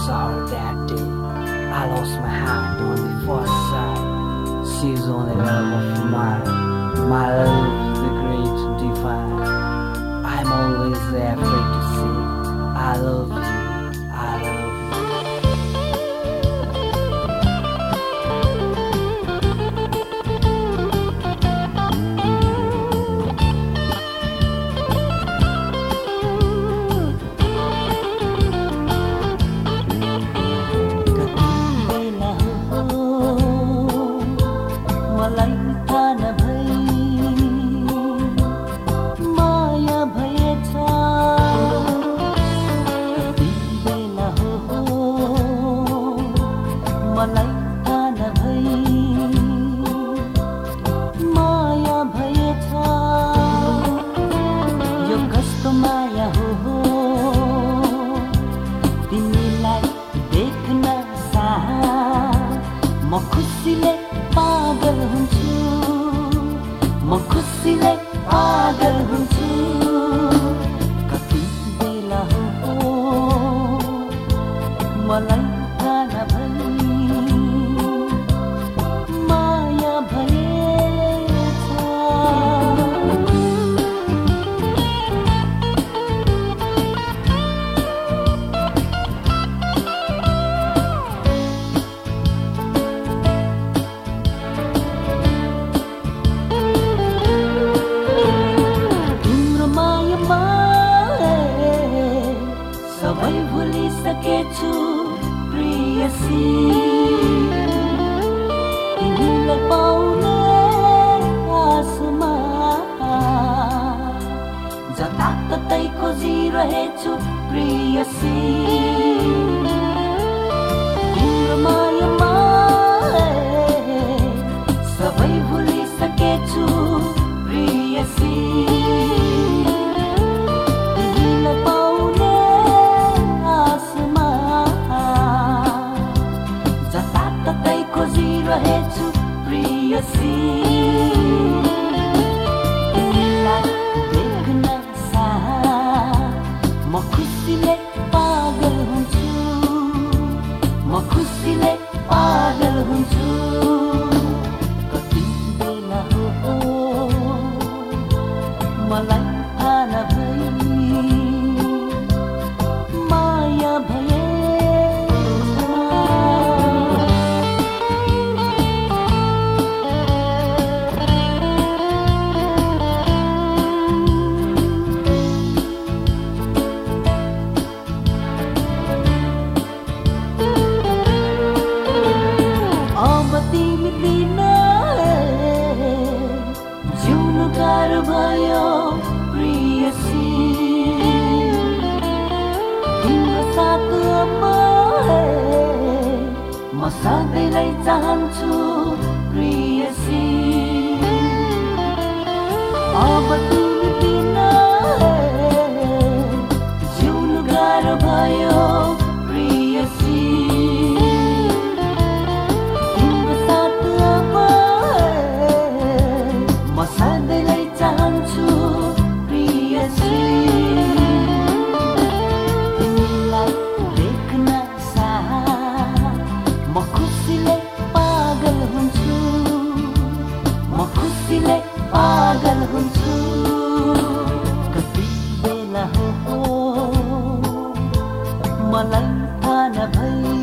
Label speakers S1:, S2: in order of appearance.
S1: sorry that day I lost my heart on the first sight. She's only love of mine. My love is the great divine. I'm always afraid to say I love you, I love you.
S2: म खुसीले पागल हुन्छु, म खुसीले पागल हुन्छु। कति बेला हो मलाई थाहा नभई माया भएछ। सबै भुलिसकेछु प्रियसी, तिमीलाई पाउने आशमा जताततै खोजिरहेछु प्रियसी। तिम्रो मायामा सबै भुलिसकेछु प्रियसी, खोजिरहेछु प्रियसी। तिमीलाई देख्न साथ म खुसीले पागल हुन्छु, म खुसीले पागल हुन्छु। कति बेला हो मलाई थाहा नभई माया भए। तिमी बिना जिउनु गाह्रो भयो प्रियसी। तिम्रो साथमा म सधैँ चाहन्छु प्रियसी। अब तिमी बिना जिउनु गाह्रो भयो प्रियसी। म सधैँ चाहन्छु प्रियसी। तिमीलाई देख्न साथ म खुसीले पागल हुन्छु, म खुसीले पागल हुन्छु। कति बेला हो मलाई थाहा नभई